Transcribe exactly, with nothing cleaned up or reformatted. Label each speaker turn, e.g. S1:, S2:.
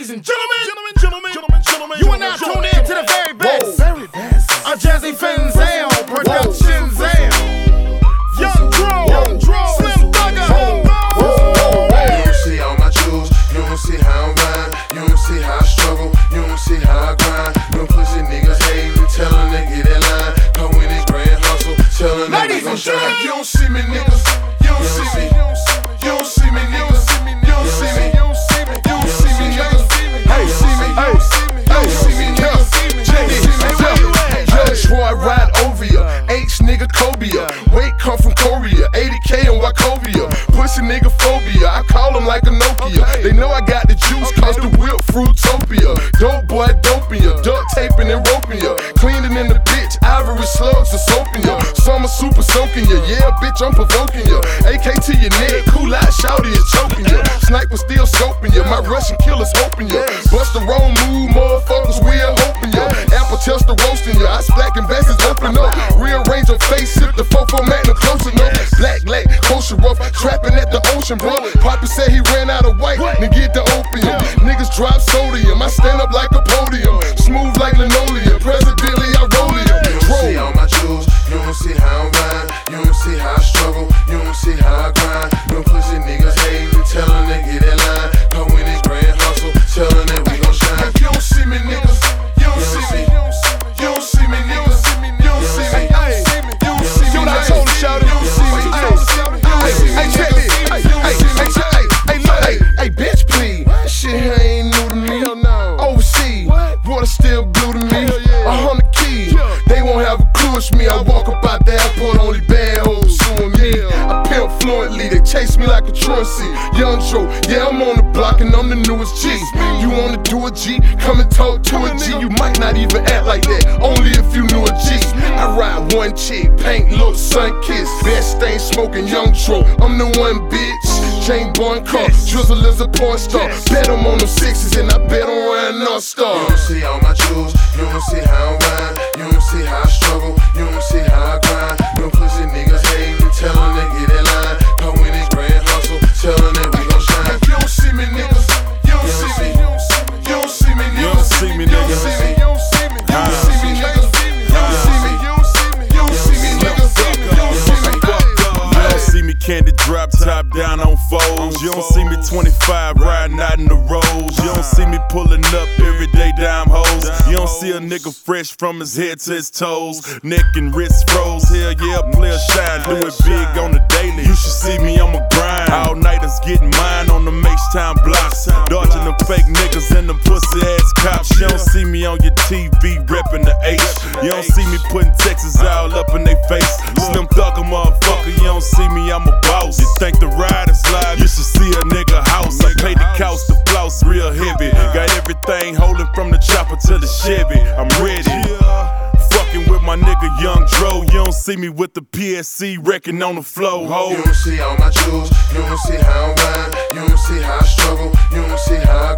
S1: Ladies and gentlemen, gentlemen, gentlemen, gentlemen, gentlemen, you are now tuned in to the very best. Very best. A Jazzy Finzel Productions. Young Dro, Young Dro, Slim Thugger.
S2: You don't see all my jewels, you don't see how I'm rhyme, you don't see how I struggle, you don't see how I grind. No pussy niggas hatin', tell a nigga that line. Cause when it's grand hustle, tell a nigga gon' shine. You don't see me niggas, you don't see me, you don't see me niggas, you don't see me, you don't see me, you don't see me niggas, hey, see me, hey, hey, see me niggas, check it, Young Troy ride over ya, H nigga Cobia, weight come from Korea, eighty K in Wachovia, pussy nigga phobia, I call them like a Nokia, they know I got the juice, cause the whip Fruitopia, dope boy doping ya, duct taping and roping ya, cleaning in the bitch, ivory slugs are soaping ya, summer super soaking ya, yeah bitch I'm provoking ya, A K to your neck, cool out shouty is choking ya, sniper still scoping ya, my Russian killers hoping ya, bust the wrong move, motherfuckers we'll open ya, apple tester roasting ya, I splack and bastards open up, rearrange your face, sip the four four magnum close enough, black leg, kosher rough, trapping at the ocean bro, Poppy said he ran out of white, then get the opium, niggas drop sodium, I stand up like a podium, smooth like linoleum, presidently I roll it. You don't see all my jewels, you don't see how I rhyme, you don't see how I struggle, you don't see how I grind. No pussy niggas hatin', tell a nigga that line. Cause when it's grand hustle, tell a nigga we gon' shine. You don't see me niggas, you don't see me, you don't see me niggas, you don't see me, you don't see me. You what I told her, shout it. You don't see me, you don't see me, you don't see me. Hey, check this. Hey, hey, hey, hey, hey, look, hey, hey, bitch, please. That shit here ain't new to me. Overseas, water still blue to me. A hundred keys, they won't have a clue it's me. I walk up out the airport, only bad hoes pursuing me. I pimp fluently, they chase me like a truancy. Young Joe, yeah, I'm on the block and I'm the newest G. You wanna do a G? Come and talk to a G. You might not even act like that, only if you knew a G. I ride one chick, paint, look, sun kiss. Best thing smoking, Young Joe, I'm the one bitch. Jane Bond car, Drizzle is a porn star. Bet I'm on them sixes and I bet I'm Ryan North Star. You don't see all my jewels, you don't see how I rhyme, you don't see how I struggle, you don't see how I grind. No pussy niggas hatin', tell a nigga that line. Cause when it's grand hustle, tell a nigga we gon' shine. You don't see me niggas, you don't see me, you don't see me niggas, you don't see me niggas, you don't see me, you don't see me, you don't see me niggas, you don't see me, you don't see me, you don't see me niggas, you don't see me.
S3: You don't see me candy drop top down on foes. You don't see me twenty-five riding out in the roads. You don't see me pulling up every day dime hoes. You don't see a nigga fresh from his head to his toes. Neck and wrist froze. Hell yeah, player shine. Do it big on the daily. You should see me on my grind. All nighters getting mine on the H-Town blocks. Dodging the fake niggas and them pussy ass cops. You don't see me on your T V reppin' the H. You don't see me putting Texas all up in they face. Slim Thugger motherfucker, you don't see me, I'm a boss. You think the ride is live, you should see a nigga house. I paid the couch, the floss real heavy. Got everything holding from the chopper to the Chevy. I'm ready. Fucking with my nigga Young Dro. You don't see me with the P S C wrecking on the flow, ho.
S2: You don't see all my jewels, you don't see how I rhyme, you don't see how I struggle, you don't see how I